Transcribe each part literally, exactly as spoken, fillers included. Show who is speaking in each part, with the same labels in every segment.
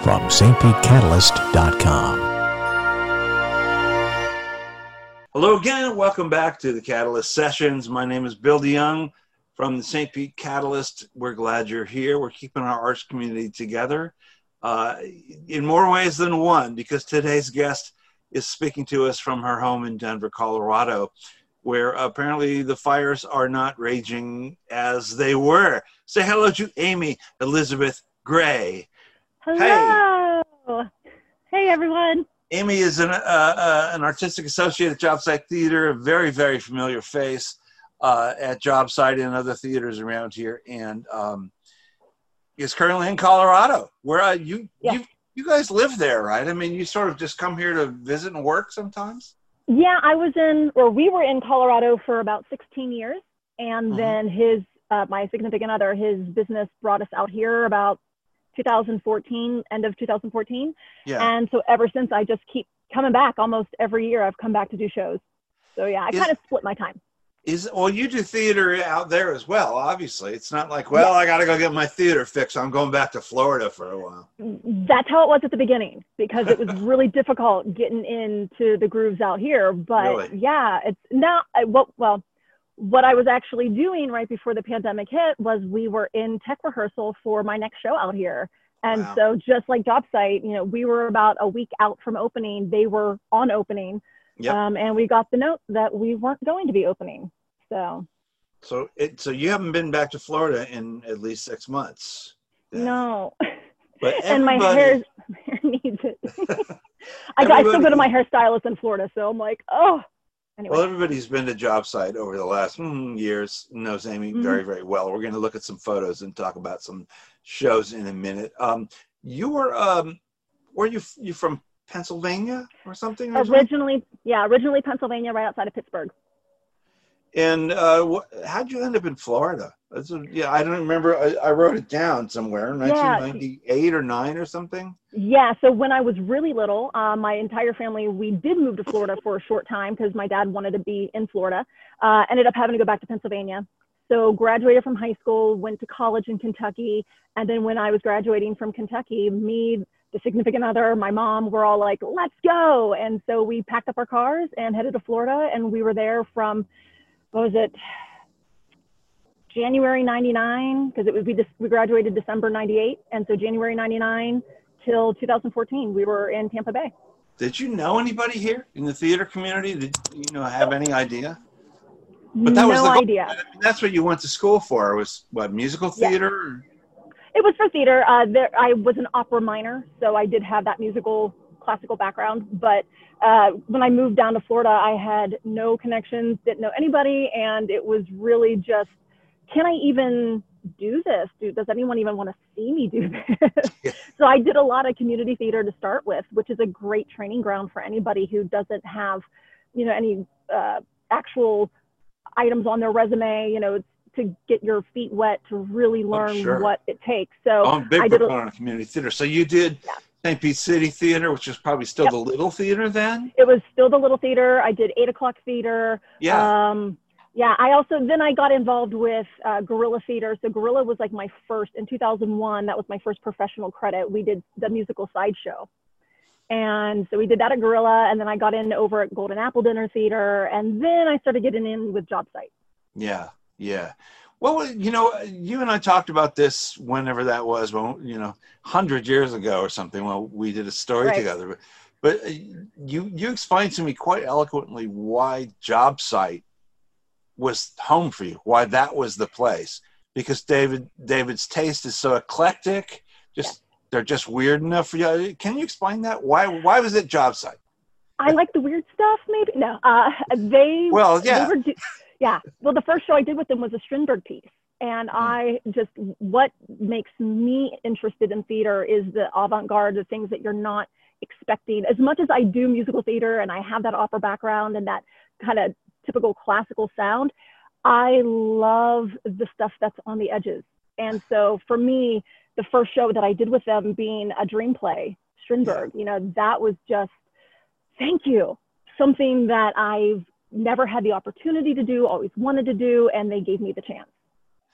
Speaker 1: from s t pete catalyst dot com.
Speaker 2: Hello again, and welcome back to the Catalyst Sessions. My name is Bill DeYoung from the Saint Pete Catalyst. We're glad you're here. We're keeping our arts community together uh, in more ways than one, because today's guest is speaking to us from her home in Denver, Colorado, where apparently the fires are not raging as they were. Say hello to Amy Elizabeth Gray.
Speaker 3: Hello. Hey, hey everyone.
Speaker 2: Amy is an, uh, uh, an artistic associate at Jobsite Theater, a very, very familiar face uh, at Jobsite and other theaters around here, and um, is currently in Colorado, where uh, you,
Speaker 3: yeah.
Speaker 2: you you guys live there, right? I mean, you sort of just come here to visit and work sometimes?
Speaker 3: Yeah, I was in, or we were in Colorado for about sixteen years, and mm-hmm. then his, uh, my significant other, his business brought us out here about two thousand fourteen, end of two thousand fourteen.
Speaker 2: Yeah.
Speaker 3: And so ever since, I just keep coming back. Almost every year I've come back to do shows. So yeah, I kind of split my time.
Speaker 2: Is well, you do theater out there as well, obviously. It's not like, well,
Speaker 3: yeah.
Speaker 2: I got to go get my theater fixed. I'm going back to Florida for a while.
Speaker 3: That's how it was at the beginning, because it was really difficult getting into the grooves out here. But
Speaker 2: really?
Speaker 3: yeah, it's now, well, well, what I was actually doing right before the pandemic hit was we were in tech rehearsal for my next show out here. And
Speaker 2: wow.
Speaker 3: so just like Jobsite, you know, we were about a week out from opening. They were on opening.
Speaker 2: Yep.
Speaker 3: Um, and we got the note that we weren't going to be opening. So
Speaker 2: so it, so you haven't been back to Florida in at least six months.
Speaker 3: Then. No.
Speaker 2: But
Speaker 3: and my hair, my hair needs it. I, I still go to my hairstylist in Florida. So I'm like, oh. Anyway.
Speaker 2: Well, everybody's been to Jobsite over the last mm, years, knows Amy mm-hmm. very, very well. We're going to look at some photos and talk about some shows in a minute. Um, you were, um, were you you from Pennsylvania or something?
Speaker 3: Originally, something? yeah, originally Pennsylvania, right outside of Pittsburgh.
Speaker 2: And uh, wh- how'd you end up in Florida? That's a, yeah, I don't remember. I, I wrote it down somewhere, nineteen ninety-eight
Speaker 3: yeah.
Speaker 2: or nine or something.
Speaker 3: Yeah, so when I was really little, uh, my entire family, we did move to Florida for a short time because my dad wanted to be in Florida. Uh, ended up having to go back to Pennsylvania. So graduated from high school, went to college in Kentucky. And then when I was graduating from Kentucky, me, the significant other, my mom, were all like, let's go. And so we packed up our cars and headed to Florida. And we were there from, what was it, January ninety-nine, because it was we just we graduated December ninety-eight. And so January ninety-nine till two thousand fourteen, we were in Tampa Bay.
Speaker 2: Did you know anybody here in the theater community? Did you know have any idea? But that
Speaker 3: no
Speaker 2: was the
Speaker 3: idea.
Speaker 2: I mean, that's what you went to school for. Was what, musical theater?
Speaker 3: Yeah. It was for theater. Uh, there, I was an opera minor, so I did have that musical classical background. But uh, when I moved down to Florida, I had no connections, didn't know anybody, and it was really just, can I even do this? Do, does anyone even want to see me do this?
Speaker 2: Yeah.
Speaker 3: So I did a lot of community theater to start with, which is a great training ground for anybody who doesn't have, you know, any uh, actual items on their resume, you know, to get your feet wet to really learn
Speaker 2: oh, sure.
Speaker 3: what it takes. So
Speaker 2: oh, I'm a big
Speaker 3: I did
Speaker 2: proponent of community theater. So you did
Speaker 3: yeah.
Speaker 2: Saint Pete City Theater, which is probably still
Speaker 3: yep.
Speaker 2: the Little Theater then?
Speaker 3: It was still the Little Theater. I did eight o'clock theater.
Speaker 2: Yeah.
Speaker 3: Um, yeah, I also, then I got involved with uh, Guerrilla Theater. So Guerrilla was like my first, in two thousand one, that was my first professional credit. We did the musical Sideshow. And so we did that at Guerrilla, and then I got in over at Golden Apple Dinner Theater, and then I started getting in with Jobsite.
Speaker 2: Yeah, yeah. Well, you know, you and I talked about this whenever that was, well, you know, one hundred years ago or something, when we did a story
Speaker 3: right.
Speaker 2: together. But, but you, you explained to me quite eloquently why Jobsite was home for you, why that was the place. Because David David's taste is so eclectic, just yeah. they're just weird enough for you. Can you explain that? Why why was it Jobsite?
Speaker 3: I like the weird stuff, maybe. No, uh, they.
Speaker 2: Well, yeah.
Speaker 3: They were do- yeah. Well, the first show I did with them was a Strindberg piece, and mm. I just what makes me interested in theater is the avant-garde, the things that you're not expecting. As much as I do musical theater and I have that opera background and that kind of typical classical sound, I love the stuff that's on the edges. And so for me, the first show that I did with them being a dream play, Strindberg, yeah. you know, that was just, thank you. Something that I've never had the opportunity to do, always wanted to do, and they gave me the chance.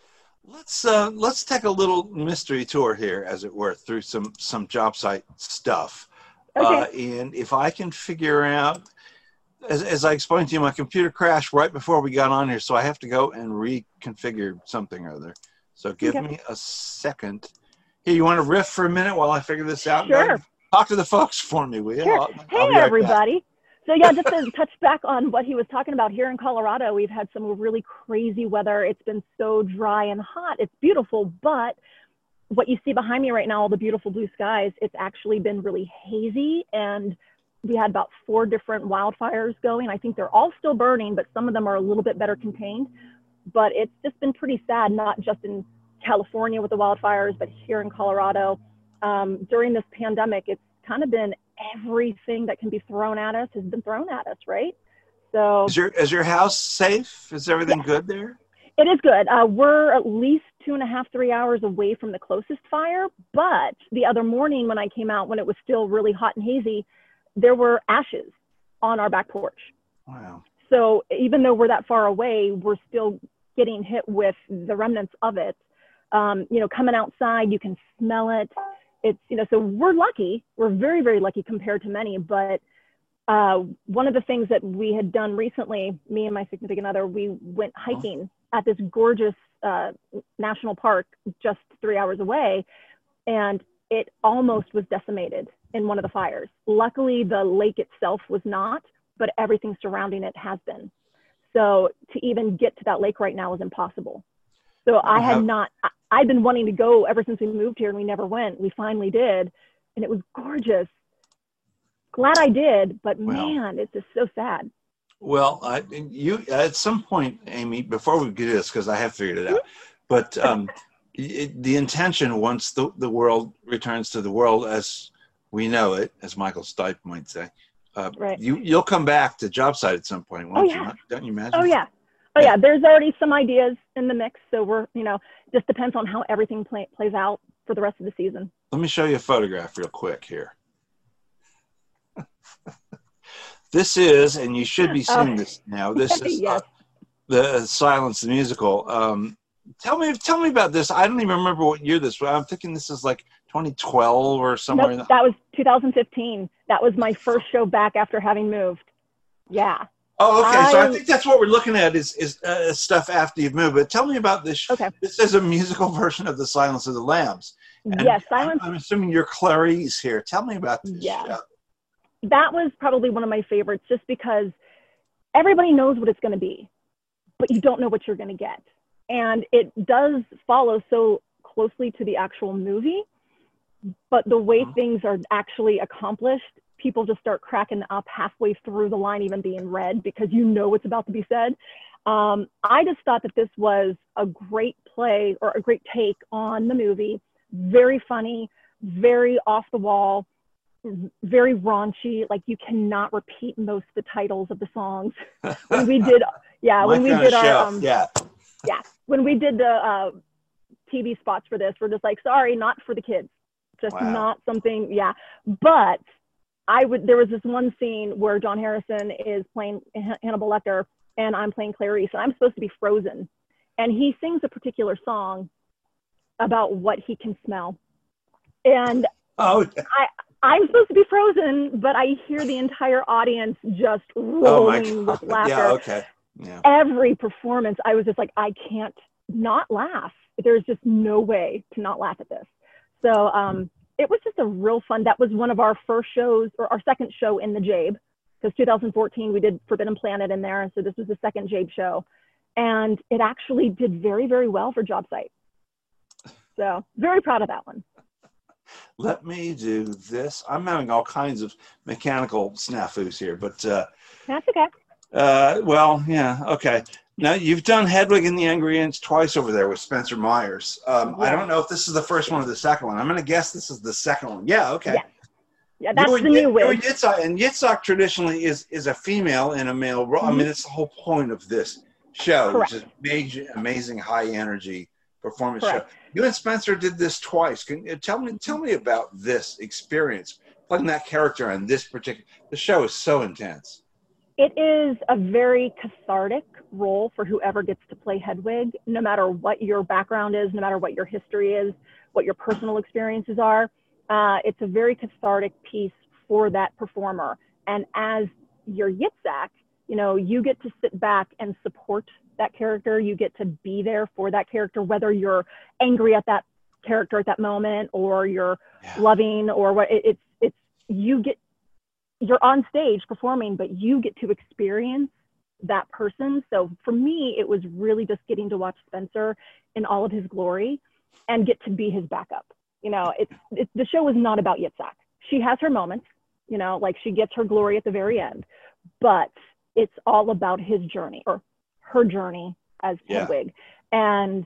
Speaker 2: Let's uh, let's take a little mystery tour here, as it were, through some some job site stuff.
Speaker 3: Okay.
Speaker 2: Uh, and if I can figure out, as as I explained to you, my computer crashed right before we got on here, so I have to go and reconfigure something or other. So give
Speaker 3: Okay.
Speaker 2: me a second. Here, you want to riff for a minute while I figure this out?
Speaker 3: Sure.
Speaker 2: Go talk to the folks for me, will you?
Speaker 3: Sure.
Speaker 2: I'll,
Speaker 3: Hey,
Speaker 2: I'll be right back.
Speaker 3: everybody. So yeah, just to touch back on what he was talking about here in Colorado, we've had some really crazy weather. It's been so dry and hot. It's beautiful, but what you see behind me right now, all the beautiful blue skies, it's actually been really hazy. And we had about four different wildfires going. I think they're all still burning, but some of them are a little bit better contained. But it's just been pretty sad, not just in California with the wildfires, but here in Colorado. Um, during this pandemic, it's kind of been everything that can be thrown at us has been thrown at us, right? So
Speaker 2: Is your is your house safe? Is everything
Speaker 3: Yeah.
Speaker 2: good there?
Speaker 3: it is good. Uh, we're at least two and a half, three hours away from the closest fire. But the other morning when I came out, when it was still really hot and hazy, there were ashes on our back porch.
Speaker 2: Wow.
Speaker 3: So even though we're that far away, we're still getting hit with the remnants of it. Um, you know, coming outside, you can smell it. It's, you know, so we're lucky. We're very, very lucky compared to many. But uh, one of the things that we had done recently, me and my significant other, we went hiking at this gorgeous uh, national park just three hours away. And it almost was decimated in one of the fires. Luckily, the lake itself was not, but everything surrounding it has been. So to even get to that lake right now is impossible. So I had not, I, I'd been wanting to go ever since we moved here and we never went. We finally did. And it was gorgeous. Glad I did, but
Speaker 2: Wow.
Speaker 3: man, it's just so sad.
Speaker 2: Well, I, you at some point, Amy, before we get this, because I have figured it out, but um, it, the intention, once the, the world returns to the world as we know it, as Michael Stipe might say, uh,
Speaker 3: Right.
Speaker 2: you, you'll come back to job site at some point, won't
Speaker 3: Oh,
Speaker 2: you?
Speaker 3: yeah.
Speaker 2: Not? Don't you imagine?
Speaker 3: Oh yeah. Oh yeah. There's already some ideas in the mix. So we're, you know, just depends on how everything play, plays out for the rest of the season.
Speaker 2: Let me show you a photograph real quick here. This is, and you should be seeing
Speaker 3: Oh.
Speaker 2: this now. This is
Speaker 3: Yes.
Speaker 2: uh, the Silence the Musical. Um, tell me, tell me about this. I don't even remember what year this was. I'm thinking this is like twenty twelve or somewhere.
Speaker 3: Nope,
Speaker 2: in the,
Speaker 3: that was two thousand fifteen. That was my first show back after having moved. Yeah.
Speaker 2: oh, okay. So I
Speaker 3: I-
Speaker 2: think that's what we're looking at is is uh, stuff after you've moved. But tell me about this.
Speaker 3: Okay.
Speaker 2: This is a musical version of the Silence of the Lambs. And
Speaker 3: Yes. Silence.
Speaker 2: I'm, I'm assuming you're Clarice here. Tell me about this.
Speaker 3: Yeah.
Speaker 2: show.
Speaker 3: That was probably one of my favorites just because everybody knows what it's going to be, but you don't know what you're going to get. And it does follow so closely to the actual movie, but the way
Speaker 2: Mhm.
Speaker 3: things are actually accomplished, people just start cracking up halfway through the line even being read because you know what's about to be said. Um, I just thought that this was a great play or a great take on the movie. Very funny, very off the wall, very raunchy. Like you cannot repeat most of the titles of the songs. When we did, yeah,
Speaker 2: My
Speaker 3: when we
Speaker 2: kind
Speaker 3: did
Speaker 2: of
Speaker 3: our,
Speaker 2: show.
Speaker 3: um,
Speaker 2: yeah.
Speaker 3: yeah, when we did the uh, T V spots for this, we're just like, sorry, not for the kids. Just
Speaker 2: Wow.
Speaker 3: not something, yeah. But I would, there was this one scene where John Harrison is playing H- Hannibal Lecter and I'm playing Clarice and I'm supposed to be frozen. And he sings a particular song about what he can smell. And
Speaker 2: Oh,
Speaker 3: I'm supposed to be frozen, but I hear the entire audience just
Speaker 2: oh my
Speaker 3: rolling
Speaker 2: God.
Speaker 3: with laughter.
Speaker 2: Yeah. Okay. Yeah.
Speaker 3: Every performance, I was just like, I can't not laugh. There's just no way to not laugh at this. So um, it was just a real fun. That was one of our first shows, or our second show in the Jabe, because two thousand fourteen we did Forbidden Planet in there, and so this was the second Jabe show, and it actually did very, very well for job site. So very proud of that one.
Speaker 2: Let me do this. I'm having all kinds of mechanical snafus here, but uh,
Speaker 3: That's okay.
Speaker 2: uh, well, yeah, okay. Now you've done Hedwig and the Angry Inch twice over there with Spencer Myers. Um, I
Speaker 3: Yeah.
Speaker 2: don't know if this is the first one or the second one. I'm going to guess this is the second one. Yeah, okay.
Speaker 3: Yeah. Yeah, that's
Speaker 2: You
Speaker 3: the
Speaker 2: and
Speaker 3: new
Speaker 2: Yit- you and
Speaker 3: wig.
Speaker 2: Yitzhak, and Yitzhak traditionally is is a female in a male role. I mean, it's the whole point of this show,
Speaker 3: Correct.
Speaker 2: which is major, amazing, high energy performance
Speaker 3: Correct.
Speaker 2: show. You and Spencer did this twice. Can you tell me tell me about this experience playing that character on this particular? The show is so intense.
Speaker 3: It is a very cathartic role for whoever gets to play Hedwig, no matter what your background is, no matter what your history is, what your personal experiences are. Uh, it's a very cathartic piece for that performer. And as your Yitzhak, you know, you get to sit back and support that character. You get to be there for that character, whether you're angry at that character at that moment or you're yeah. loving or what. It, it's it's you get you're on stage performing, but you get to experience that person. So for me, it was really just getting to watch Spencer in all of his glory and get to be his backup. You know, it's, it's the show is not about Yitzhak. She has her moments, you know, like she gets her glory at the very end, but it's all about his journey or her journey as
Speaker 2: yeah.
Speaker 3: Hedwig. And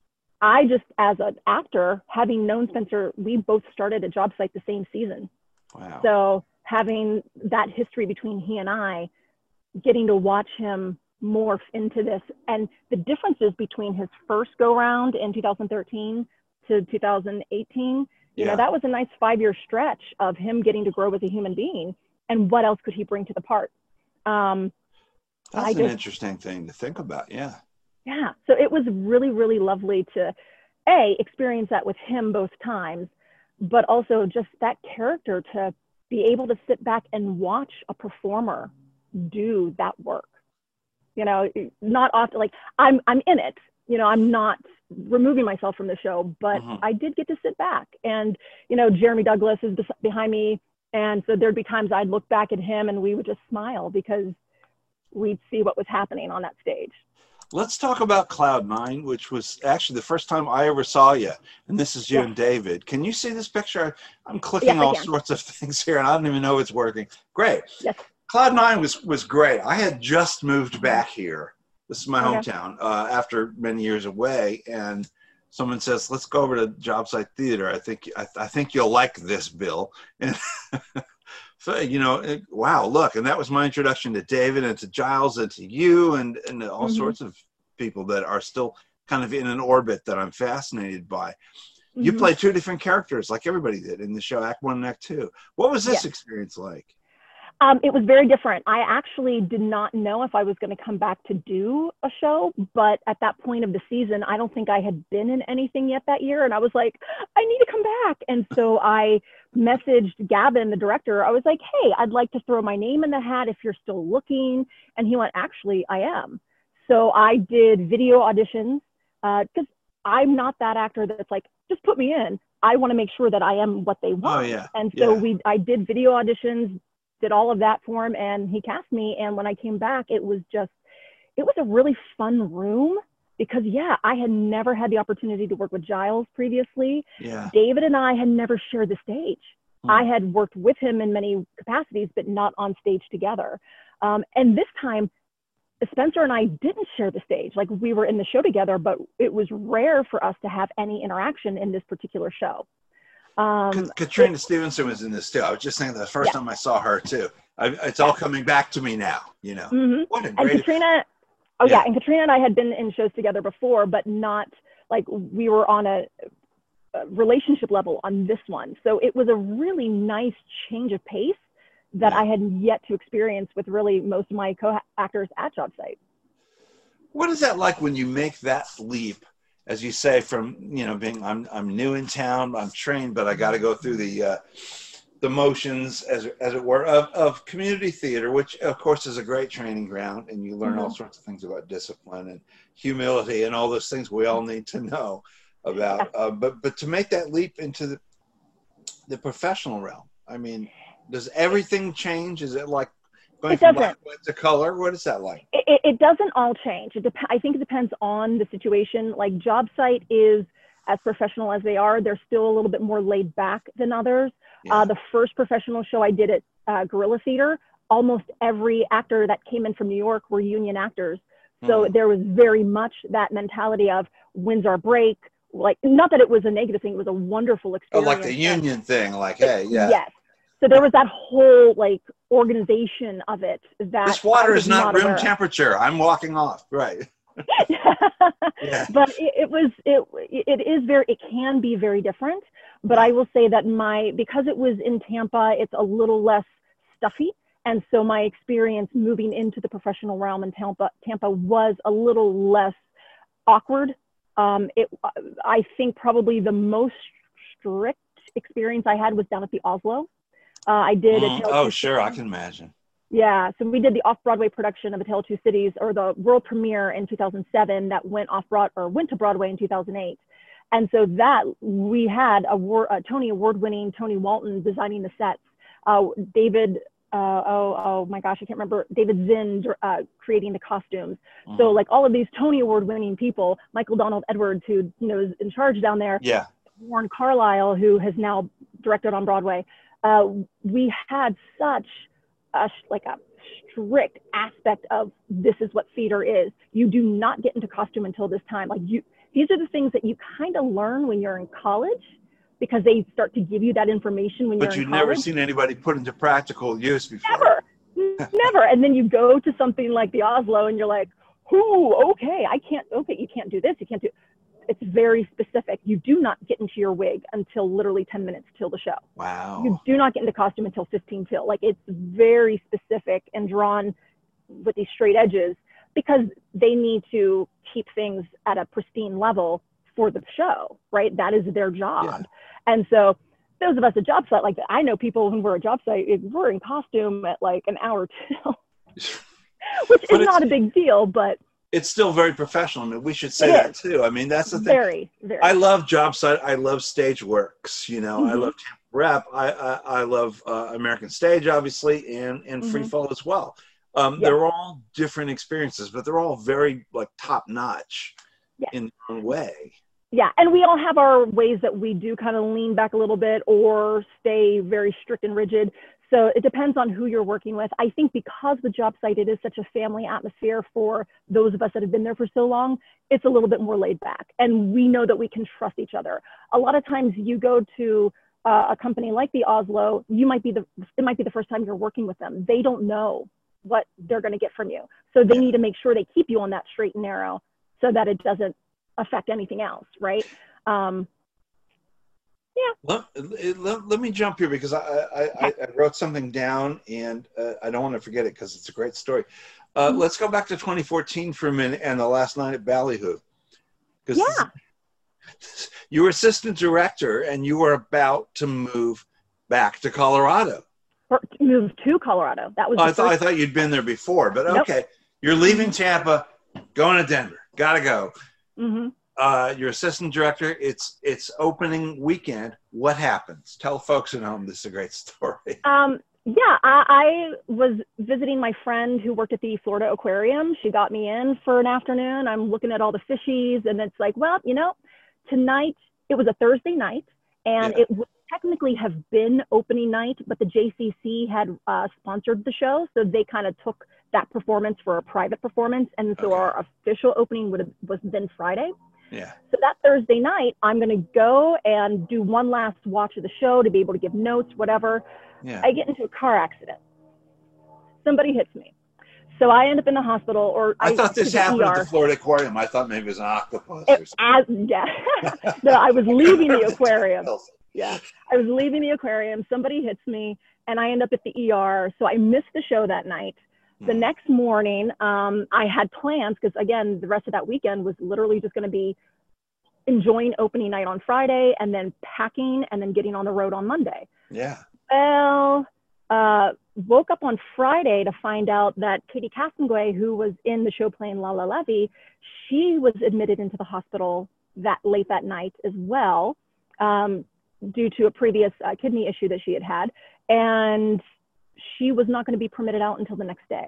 Speaker 3: I just, as an actor, having known Spencer, we both started a job site the same season.
Speaker 2: Wow.
Speaker 3: So having that history between he and I, getting to watch him morph into this, and the differences between his first go round in two thousand thirteen to two thousand eighteen, you
Speaker 2: yeah.
Speaker 3: know, that was a nice five-year stretch of him getting to grow as a human being, and what else could he bring to the part? Um,
Speaker 2: That's
Speaker 3: I
Speaker 2: an
Speaker 3: just,
Speaker 2: interesting thing to think about. Yeah.
Speaker 3: Yeah. So it was really, really lovely to, A, experience that with him both times, but also just that character to be able to sit back and watch a performer do that work. You know, not often, like I'm, I'm in it, you know, I'm not removing myself from the show, but
Speaker 2: Mm-hmm.
Speaker 3: I did get to sit back and, you know, Jeremy Douglas is bes- behind me. And so there'd be times I'd look back at him and we would just smile because we'd see what was happening on that stage.
Speaker 2: Let's talk about Cloud Nine, which was actually the first time I ever saw you. And this is you
Speaker 3: Yeah.
Speaker 2: and David. Can you see this picture? I'm clicking
Speaker 3: Yes, I
Speaker 2: all
Speaker 3: can.
Speaker 2: sorts of things here, and I don't even know it's working. Great.
Speaker 3: Yes.
Speaker 2: Cloud Nine was, was great. I had just moved back here. This is my
Speaker 3: Okay.
Speaker 2: hometown uh, after many years away. And someone says, let's go over to Job Site Theater. I think I, I think you'll like this, Bill. And so, you know, it, wow, look. And that was my introduction to David and to Giles and to you and, and all
Speaker 3: Mm-hmm.
Speaker 2: sorts of people that are still kind of in an orbit that I'm fascinated by. Mm-hmm. You play two different characters like everybody did in the show, Act One and Act Two. What was this
Speaker 3: Yeah.
Speaker 2: experience like?
Speaker 3: Um, it was very different. I actually did not know if I was going to come back to do a show, but at that point of the season, I don't think I had been in anything yet that year. And I was like, I need to come back. And so I messaged Gavin, the director. I was like, hey, I'd like to throw my name in the hat if you're still looking. And he went, actually, I am. So I did video auditions because uh, I'm not that actor that's like, just put me in. I want to make sure that I am what they want.
Speaker 2: Oh, yeah.
Speaker 3: And so
Speaker 2: yeah.
Speaker 3: we, I did video auditions, did all of that for him, and he cast me. And when I came back, it was just, it was a really fun room because, yeah, I had never had the opportunity to work with Giles previously.
Speaker 2: Yeah.
Speaker 3: David and I had never shared the stage. Hmm. I had worked with him in many capacities, but not on stage together. Um, and this time, Spencer and I didn't share the stage. Like, we were in the show together, but it was rare for us to have any interaction in this particular show. Um,
Speaker 2: Katrina it, Stevenson was in this too. I was just saying the first yeah. time I saw her too. I, it's all coming back to me now, you know.
Speaker 3: Mm-hmm.
Speaker 2: What a great...
Speaker 3: And Katrina, oh yeah.
Speaker 2: yeah,
Speaker 3: and Katrina and I had been in shows together before, but not like we were on a, a relationship level on this one. So it was a really nice change of pace that yeah. I had yet to experience with really most of my co-actors at Job Site.
Speaker 2: What is that like when you make that leap? As you say, from, you know, being, I'm I'm new in town, I'm trained, but I got to go through the uh, the motions, as as it were, of, of community theater, which of course is a great training ground, and you learn mm-hmm. all sorts of things about discipline and humility and all those things we all need to know about. Uh, but but to make that leap into the the professional realm, I mean, does everything change? Is it like going
Speaker 3: it
Speaker 2: from
Speaker 3: doesn't.
Speaker 2: black to color? What is that like?
Speaker 3: It, it, it doesn't all change. It dep- I think it depends on the situation. Like, Job Site is as professional as they are. They're still a little bit more laid back than others. Yeah. Uh, the first professional show I did at uh, Guerrilla Theater, almost every actor that came in from New York were union actors. So mm. there was very much that mentality of when's our break? Like, not that it was a negative thing. It was a wonderful experience.
Speaker 2: Oh, like the union and, thing. Like, hey, yeah.
Speaker 3: Yes. So there was that whole like organization of it. That
Speaker 2: this water is not,
Speaker 3: not
Speaker 2: room
Speaker 3: aware.
Speaker 2: temperature. I'm walking off. Right.
Speaker 3: yeah. But it, it was, it, it is very, it can be very different. But I will say that my, because it was in Tampa, it's a little less stuffy And so my experience moving into the professional realm in Tampa, Tampa was a little less awkward. Um, it, I think probably the most strict experience I had was down at the Oslo. Uh, I did.
Speaker 2: Mm,
Speaker 3: a Tale
Speaker 2: oh,
Speaker 3: Two
Speaker 2: sure. I
Speaker 3: Cities.
Speaker 2: can imagine.
Speaker 3: Yeah. So we did the off-Broadway production of A Tale of Two Cities, or the world premiere in two thousand seven that went off Broad or went to Broadway in two thousand eight. And so that we had a, war, a Tony Award-winning Tony Walton designing the sets. Uh, David, uh, oh, oh my gosh, I can't remember. David Zinn uh, creating the costumes. Mm-hmm. So like all of these Tony Award-winning people, Michael Donald Edwards, who you know is in charge down there.
Speaker 2: Yeah.
Speaker 3: Warren Carlyle, who has now directed on Broadway. Uh, we had such a, like a strict aspect of this is what theater is. You do not get into costume until this time. Like you. These are the things that you kind of learn when you're in college, because they start to give you that information when
Speaker 2: but
Speaker 3: you're in college.
Speaker 2: But you've never seen anybody put into practical use before.
Speaker 3: Never, never. And then you go to something like the Oslo and you're like, ooh, okay, I can't, okay, you can't do this, you can't do, it's very specific. You do not get into your wig until literally ten minutes till the show.
Speaker 2: Wow.
Speaker 3: You do not get into costume until fifteen till. Like it's very specific and drawn with these straight edges, because they need to keep things at a pristine level for the show, right? That is their job. Yeah. And so those of us at job site, like I know people when we're at job site, we're in costume at like an hour till, which is not a big deal, but
Speaker 2: it's still very professional. I mean, we should say that too. I mean, that's the thing.
Speaker 3: Very, very.
Speaker 2: I love job site. I love stage works. You know, mm-hmm. I love Tampa Rep. I, I, I love uh, American Stage, obviously, and, and mm-hmm. Free Fall as well. Um, yeah. They're all different experiences, but they're all very like top notch yeah. in their own way.
Speaker 3: Yeah, and we all have our ways that we do kind of lean back a little bit or stay very strict and rigid. So it depends on who you're working with. I think because the job site, it is such a family atmosphere for those of us that have been there for so long, it's a little bit more laid back. And we know that we can trust each other. A lot of times you go to uh, a company like the Oslo, you might be the, it might be the first time you're working with them. They don't know what they're going to get from you. So they need to make sure they keep you on that straight and narrow so that it doesn't affect anything else, right? Um, yeah.
Speaker 2: Let, let, let me jump here because I, I, I, I wrote something down and uh, I don't want to forget it because it's a great story. Uh, mm-hmm. Let's go back to twenty fourteen for a minute and the last night at Ballyhoo.
Speaker 3: Yeah.
Speaker 2: This, you were assistant director and you were about to move back to Colorado.
Speaker 3: Or move to Colorado. That was.
Speaker 2: Oh, I thought I thought you'd been there before, but
Speaker 3: nope.
Speaker 2: Okay. You're leaving Tampa, going to Denver. Gotta go.
Speaker 3: Mm-hmm.
Speaker 2: Uh, you're assistant director. It's it's opening weekend. What happens? Tell folks at home this is a great story.
Speaker 3: Um, yeah, I, I was visiting my friend who worked at the Florida Aquarium. She got me in for an afternoon. I'm looking at all the fishies, and it's like, well, you know, tonight it was a Thursday night, and yeah. it would technically have been opening night, but the J C C had uh, sponsored the show, so they kind of took that performance for a private performance, and so okay. our official opening would have was then Friday.
Speaker 2: Yeah.
Speaker 3: So that Thursday night, I'm going to go and do one last watch of the show to be able to give notes, whatever.
Speaker 2: Yeah.
Speaker 3: I get into a car accident. Somebody hits me. So I end up in the hospital. Or
Speaker 2: I,
Speaker 3: I
Speaker 2: thought this happened
Speaker 3: E R.
Speaker 2: at the Florida Aquarium. I thought maybe it was an octopus
Speaker 3: it,
Speaker 2: or something.
Speaker 3: As, yeah. No, I was leaving the aquarium. Yeah. I was leaving the aquarium. Somebody hits me, and I end up at the E R. So I missed the show that night. The next morning, um, I had plans because, again, the rest of that weekend was literally just going to be enjoying opening night on Friday and then packing and then getting on the road on Monday.
Speaker 2: Yeah.
Speaker 3: Well, uh, woke up on Friday to find out that Katie Castonguay, who was in the show playing Lala Levy, she was admitted into the hospital that late that night as well, um, due to a previous uh, kidney issue that she had had. And she was not going to be permitted out until the next day.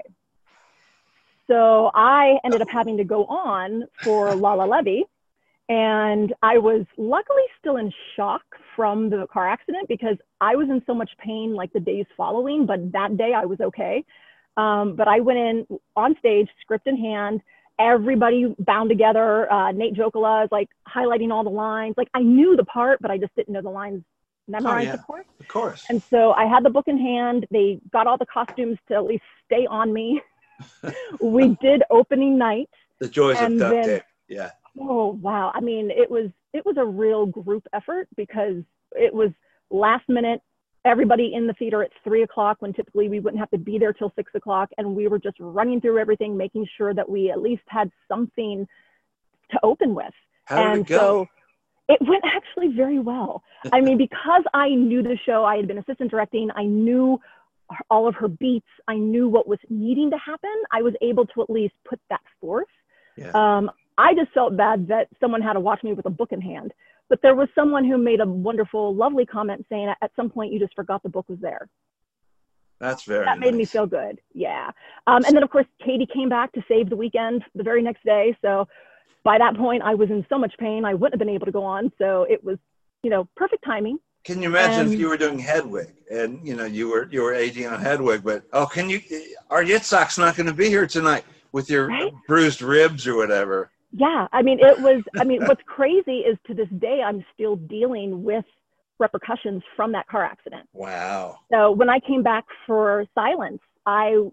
Speaker 3: So I ended up having to go on for Lala Levy. And I was luckily still in shock from the car accident because I was in so much pain like the days following, but that day I was okay. Um, but I went in on stage, script in hand, everybody bound together. Uh, Nate Jokala is like highlighting all the lines. Like I knew the part, but I just didn't know the lines memorized,
Speaker 2: oh, yeah.
Speaker 3: of course.
Speaker 2: Of course.
Speaker 3: And so I had the book in hand. They got all the costumes to at least stay on me. We did opening night.
Speaker 2: The joys of duct
Speaker 3: then,
Speaker 2: tape. Yeah.
Speaker 3: Oh, wow. I mean, it was, it was a real group effort because it was last minute. everybody in the theater at three o'clock when typically we wouldn't have to be there till six o'clock. And we were just running through everything, making sure that we at least had something to open with.
Speaker 2: How did
Speaker 3: and
Speaker 2: it go?
Speaker 3: so it went actually very well. I mean, because I knew the show, I had been assistant directing, I knew all of her beats, I knew what was needing to happen. I was able to at least put that forth.
Speaker 2: Yeah.
Speaker 3: Um, I just felt bad that someone had to watch me with a book in hand. But there was someone who made a wonderful, lovely comment saying, at some point, you just forgot the book was there.
Speaker 2: That's very
Speaker 3: That made
Speaker 2: nice.
Speaker 3: me feel good. Yeah. Um, and then, of course, Katie came back to save the weekend the very next day. So by that point, I was in so much pain, I wouldn't have been able to go on. So it was, you know, perfect timing.
Speaker 2: Can you imagine
Speaker 3: And-
Speaker 2: if you were doing Hedwig and, you know, you were you were aging on Hedwig, but, oh, can you, our Yitzhak's not going to be here tonight with your
Speaker 3: Right?
Speaker 2: bruised ribs or whatever.
Speaker 3: Yeah, I mean, it was, I mean, what's crazy is to this day, I'm still dealing with repercussions from that car accident.
Speaker 2: Wow.
Speaker 3: So when I came back for Silence, I,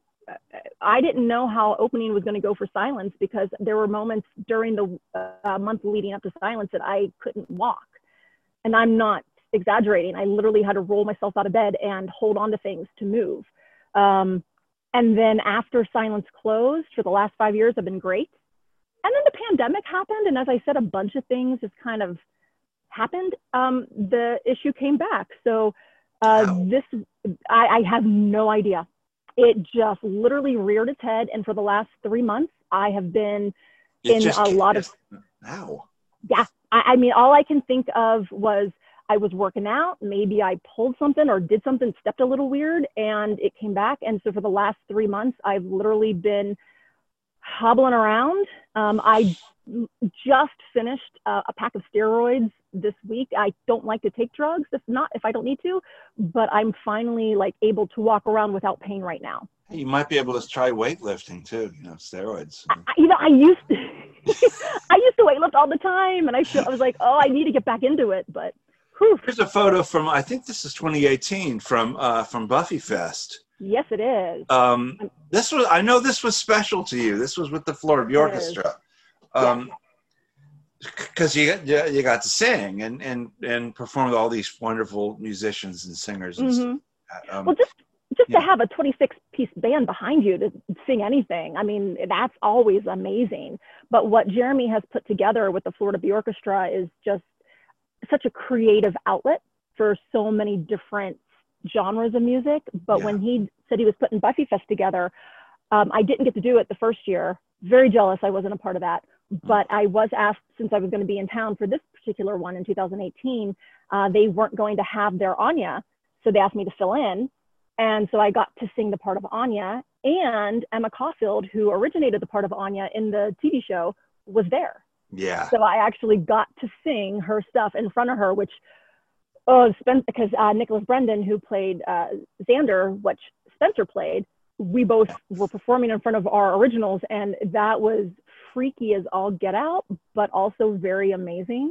Speaker 3: I didn't know how opening was going to go for Silence, because there were moments during the uh, month leading up to Silence that I couldn't walk. And I'm not exaggerating. I literally had to roll myself out of bed and hold on to things to move. Um, and then after Silence closed, for the last five years, I've been great. And then the pandemic happened. And as I said, a bunch of things just kind of happened. Um, the issue came back. So uh,
Speaker 2: Wow.
Speaker 3: this, I, I have no idea. It just literally reared its head. And for the last three months, I have been
Speaker 2: It
Speaker 3: in
Speaker 2: just
Speaker 3: a
Speaker 2: can't-
Speaker 3: lot of,
Speaker 2: Wow.
Speaker 3: yeah. I, I mean, all I can think of was I was working out. Maybe I pulled something or did something, stepped a little weird, and it came back. And so for the last three months, I've literally been hobbling around. Um, I just finished uh, a pack of steroids this week. I don't like to take drugs, if not, if I don't need to, but I'm finally like able to walk around without pain right now.
Speaker 2: You might be able to try weightlifting too, you know, steroids.
Speaker 3: I, you know, I used to, I used to weightlift all the time, and I feel, I was like, oh, I need to get back into it, but whew.
Speaker 2: Here's a photo from, I think this is twenty eighteen, from uh, from Buffy Fest.
Speaker 3: Yes, it is.
Speaker 2: Um, this was, I know this was special to you. This was with the Florida
Speaker 3: It
Speaker 2: Orchestra. Um, because you got you, you got to sing and, and, and perform with all these wonderful musicians and singers and
Speaker 3: Mhm.
Speaker 2: stuff. Um,
Speaker 3: Well, just just
Speaker 2: yeah.
Speaker 3: to have a twenty-six piece band behind you to sing anything, I mean, that's always amazing. But what Jeremy has put together with the Florida Bee Orchestra is just such a creative outlet for so many different genres of music. But
Speaker 2: Yeah.
Speaker 3: when he said he was putting Buffy Fest together, um, I didn't get to do it the first year. Very jealous I wasn't a part of that. But I was asked, since I was going to be in town for this particular one in two thousand eighteen, uh, they weren't going to have their Anya. So they asked me to fill in. And so I got to sing the part of Anya, and Emma Caulfield, who originated the part of Anya in the T V show, was there.
Speaker 2: yeah.
Speaker 3: So I actually got to sing her stuff in front of her, which, oh, Spencer, because uh, Nicholas Brendan, who played uh, Xander, which Spencer played, we both were performing in front of our originals, and that was freaky as all get out, but also very amazing.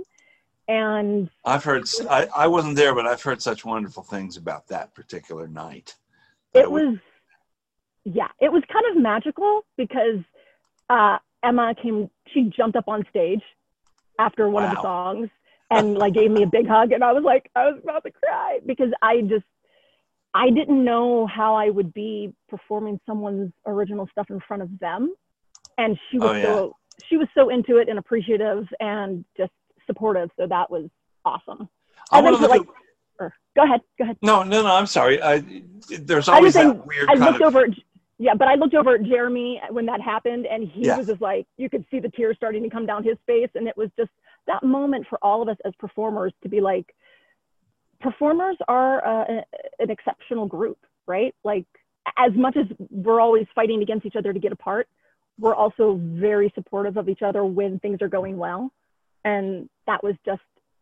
Speaker 3: And
Speaker 2: I've heard, I, I wasn't there, but I've heard such wonderful things about that particular night.
Speaker 3: it was, yeah, it was kind of magical because uh, Emma came, she jumped up on stage after one of the
Speaker 2: Wow.
Speaker 3: songs and like gave me a big hug, and I was like, I was about to cry because I just, I didn't know how I would be performing someone's original stuff in front of them. And she was
Speaker 2: Oh, yeah.
Speaker 3: so, she was so into it and appreciative and just supportive. So that was awesome.
Speaker 2: I
Speaker 3: And then
Speaker 2: want to
Speaker 3: for,
Speaker 2: look
Speaker 3: like,
Speaker 2: at,
Speaker 3: or, go ahead, go ahead.
Speaker 2: no, no, no, I'm sorry. I, there's
Speaker 3: I
Speaker 2: always
Speaker 3: was saying,
Speaker 2: that weird
Speaker 3: I
Speaker 2: kind
Speaker 3: looked
Speaker 2: of,
Speaker 3: over, at, yeah, but I looked over at Jeremy when that happened, and he
Speaker 2: Yeah.
Speaker 3: was just like, you could see the tears starting to come down his face. And it was just that moment for all of us as performers to be like, performers are uh, a, an exceptional group, right? Like, as much as we're always fighting against each other to get apart, we're also very supportive of each other when things are going well. And that was just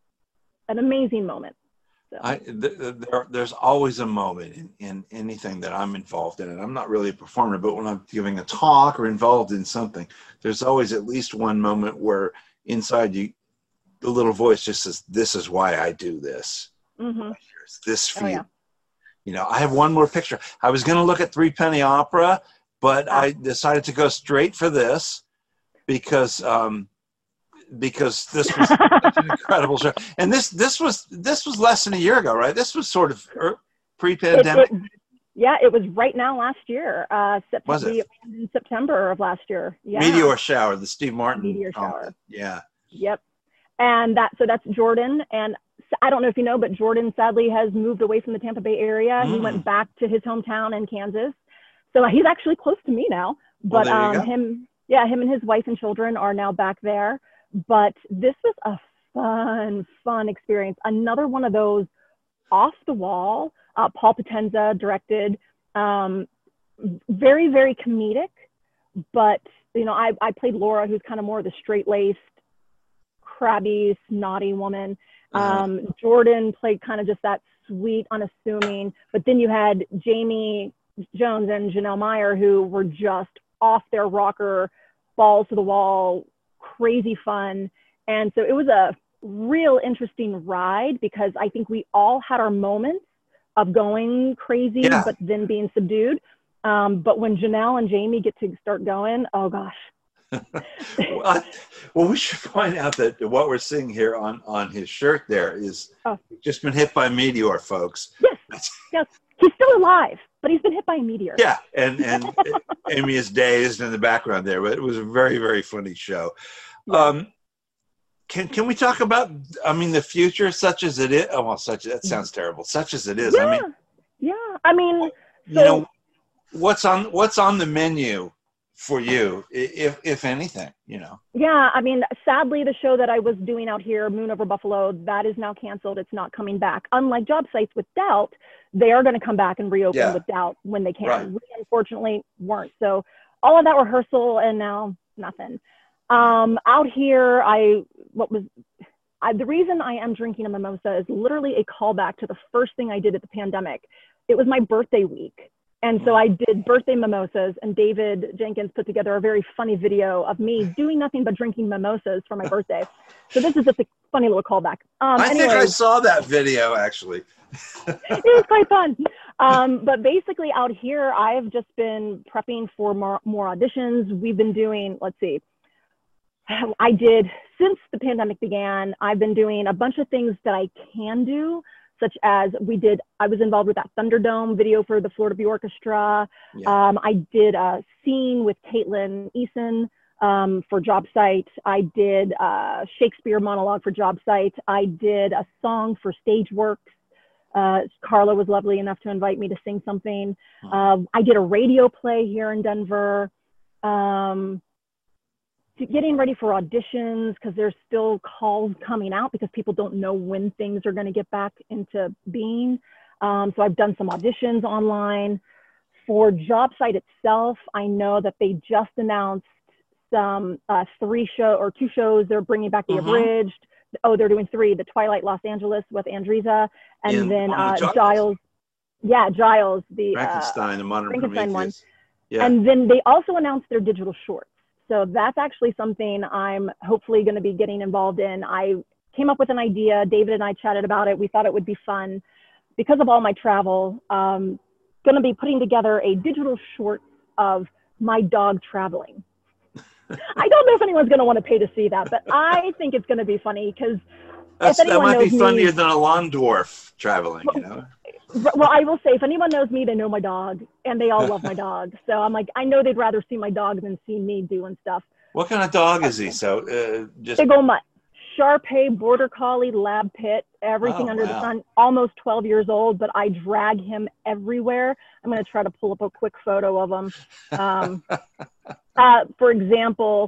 Speaker 3: an amazing moment. So.
Speaker 2: I, th- th- there, there's always a moment in, in anything that I'm involved in, and I'm not really a performer, but when I'm giving a talk or involved in something, there's always at least one moment where inside you, the little voice just says, this is why I do this.
Speaker 3: Mm-hmm.
Speaker 2: Here's this for
Speaker 3: Oh,
Speaker 2: you.
Speaker 3: yeah.
Speaker 2: You know, I have one more picture. I was going to look at Three Penny Opera, but
Speaker 3: Ah.
Speaker 2: I decided to go straight for this because um, because this was such an incredible show. And this this was this was less than a year ago, right? This was sort of er, pre-pandemic?
Speaker 3: It, it, yeah, it was right now last year. Uh, Sept-
Speaker 2: Was it?
Speaker 3: In September of last year. Yeah.
Speaker 2: Meteor Shower, the Steve Martin.
Speaker 3: Meteor
Speaker 2: concert.
Speaker 3: Shower.
Speaker 2: Yeah.
Speaker 3: Yep. And that, so that's Jordan. And I don't know if you know, but Jordan sadly has moved away from the Tampa Bay area. Mm. He went back to his hometown in Kansas. So he's actually close to me now. But
Speaker 2: well,
Speaker 3: um, him, yeah, him and his wife and children are now back there. But this was a fun, fun experience. Another one of those off the wall. Uh, Paul Potenza directed. Um, very, very comedic. But, you know, I, I played Laura, who's kind of more the straight-laced, crabby, snotty woman.
Speaker 2: Uh-huh.
Speaker 3: Um, Jordan played kind of just that sweet, unassuming. But then you had Jamie Jones and Janelle Meyer, who were just off their rocker, balls to the wall, crazy fun. And so it was a real interesting ride because I think we all had our moments of going crazy,
Speaker 2: yeah.
Speaker 3: but then being subdued. Um, but when Janelle and Jamie get to start going, oh gosh.
Speaker 2: well, I, well, we should point out that what we're seeing here on, on his shirt there is oh. just been hit by a meteor, folks.
Speaker 3: Yes, yes. He's still alive, but he's been hit by a meteor.
Speaker 2: Yeah, and, and Amy is dazed in the background there, but it was a very, very funny show. Yeah. Um, can can we talk about, I mean, the future, such as it is? Oh, well, such, that sounds terrible. Such as it is.
Speaker 3: Yeah,
Speaker 2: I mean,
Speaker 3: yeah. I mean,
Speaker 2: you so, know, what's on what's on the menu for you, if if anything, you know?
Speaker 3: Yeah, I mean, sadly, the show that I was doing out here, Moon Over Buffalo, that is now canceled. It's not coming back. Unlike Job Sites with Doubt, they are going to come back and reopen yeah. with Doubt when they can. Right. We unfortunately weren't. So all of that rehearsal and now nothing. Um, out here, I what was I, the reason I am drinking a mimosa is literally a callback to the first thing I did at the pandemic. It was my birthday week. And so I did birthday mimosas, and David Jenkins put together a very funny video of me doing nothing but drinking mimosas for my birthday. So this is just a funny little callback. Um,
Speaker 2: I
Speaker 3: anyways,
Speaker 2: think I saw that video, actually.
Speaker 3: It was quite fun. Um, but basically out here, I've just been prepping for more, more auditions. We've been doing, let's see, I did, since the pandemic began, I've been doing a bunch of things that I can do, such as we did, I was involved with that Thunderdome video for the Florida View Orchestra. Yeah. Um, I did a scene with Caitlin Eason um, for Job Site. I did a Shakespeare monologue for Job Site. I did a song for Stageworks. Uh, Carla was lovely enough to invite me to sing something. Uh, I did a radio play here in Denver. Um, getting ready for auditions because there's still calls coming out because people don't know when things are going to get back into being. Um, so I've done some auditions online. For Job Site itself, I know that they just announced some uh, three show or two shows. They're bringing back the mm-hmm. Abridged. Oh, they're doing three, the Twilight Los Angeles with Andriza, and In, then uh, the Giles. Yeah, Giles, the
Speaker 2: Frankenstein,
Speaker 3: uh,
Speaker 2: the Modern
Speaker 3: Frankenstein
Speaker 2: Prometheus.
Speaker 3: one.
Speaker 2: Yeah.
Speaker 3: And then they also announced their digital shorts. So that's actually something I'm hopefully going to be getting involved in. I came up with an idea. David and I chatted about it. We thought it would be fun. Because of all my travel, um, going to be putting together a digital short of my dog traveling. I don't know if anyone's going to want to pay to see that, but I think it's going to be funny because
Speaker 2: that might be funnier me, than a lawn dwarf traveling,
Speaker 3: well,
Speaker 2: you know?
Speaker 3: Well, I will say, if anyone knows me, they know my dog, and they all love my dog. So I'm like, I know they'd rather see my dog than see me doing stuff.
Speaker 2: What kind of dog is he? So uh, just
Speaker 3: big old mutt, Shar-Pei, Border Collie, Lab Pit, everything
Speaker 2: oh,
Speaker 3: under
Speaker 2: wow.
Speaker 3: the sun. Almost twelve years old, but I drag him everywhere. I'm going to try to pull up a quick photo of him. Um, uh, for example,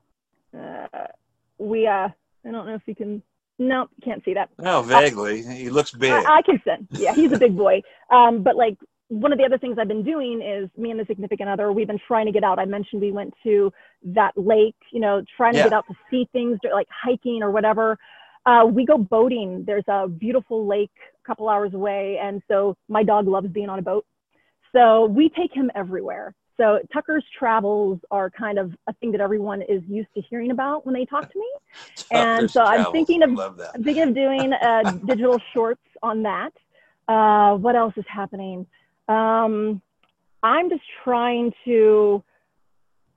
Speaker 3: uh, we. Uh, I don't know if you can. No, can't see that.
Speaker 2: No, vaguely. Uh, he looks big.
Speaker 3: I, I can send. Yeah, he's a big boy. Um, but like one of the other things I've been doing is me and the significant other, we've been trying to get out. I mentioned we went to that lake, you know, trying to
Speaker 2: yeah.
Speaker 3: get out to see things like hiking or whatever. Uh, we go boating. There's a beautiful lake a couple hours away. And so my dog loves being on a boat. So we take him everywhere. So Tucker's travels are kind of a thing that everyone is used to hearing about when they talk to me. And so
Speaker 2: travels.
Speaker 3: I'm thinking of, I'm thinking of doing uh, digital shorts on that. Uh, what else is happening? Um, I'm just trying to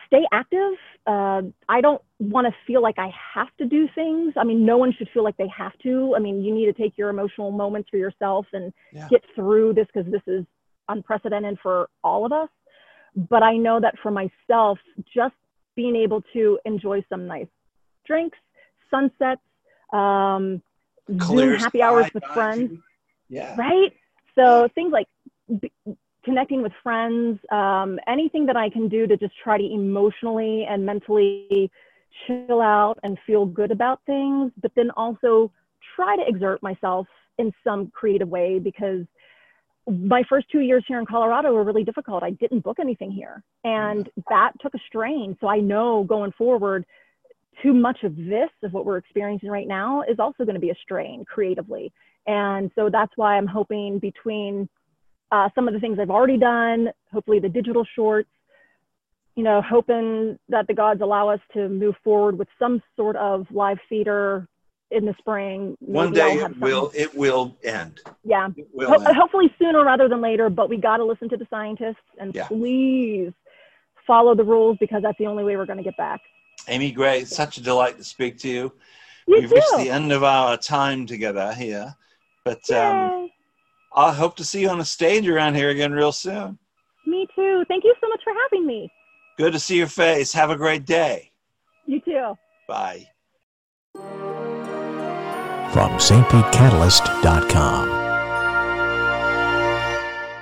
Speaker 3: stay active. Uh, I don't want to feel like I have to do things. I mean, no one should feel like they have to. I mean, you need to take your emotional moments for yourself and yeah. get through this, because this is unprecedented for all of us. But I know that for myself, just being able to enjoy some nice drinks, sunsets, um, Zoom happy hours with friends,
Speaker 2: yeah,
Speaker 3: right? So yeah. things like b- connecting with friends, um, anything that I can do to just try to emotionally and mentally chill out and feel good about things, but then also try to exert myself in some creative way, because my first two years here in Colorado were really difficult. I didn't book anything here, and yeah. that took a strain. So I know going forward, too much of this, of what we're experiencing right now, is also going to be a strain creatively. And so that's why I'm hoping between uh, some of the things I've already done, hopefully the digital shorts, you know, hoping that the gods allow us to move forward with some sort of live theater in the spring.
Speaker 2: One day it will, it will end.
Speaker 3: Yeah,
Speaker 2: it will
Speaker 3: Ho-
Speaker 2: end.
Speaker 3: hopefully sooner rather than later, but we got to listen to the scientists and yeah. please follow the rules, because that's the only way we're going to get back.
Speaker 2: Amy Gray, it's such a delight to speak to you.
Speaker 3: you
Speaker 2: We've
Speaker 3: too.
Speaker 2: reached the end of our time together here, but um, I hope to see you on a stage around here again real soon.
Speaker 3: Me too. Thank you so much for having me.
Speaker 2: Good to see your face. Have a great day.
Speaker 3: You too.
Speaker 2: Bye.
Speaker 1: From St Pete Catalyst dot com.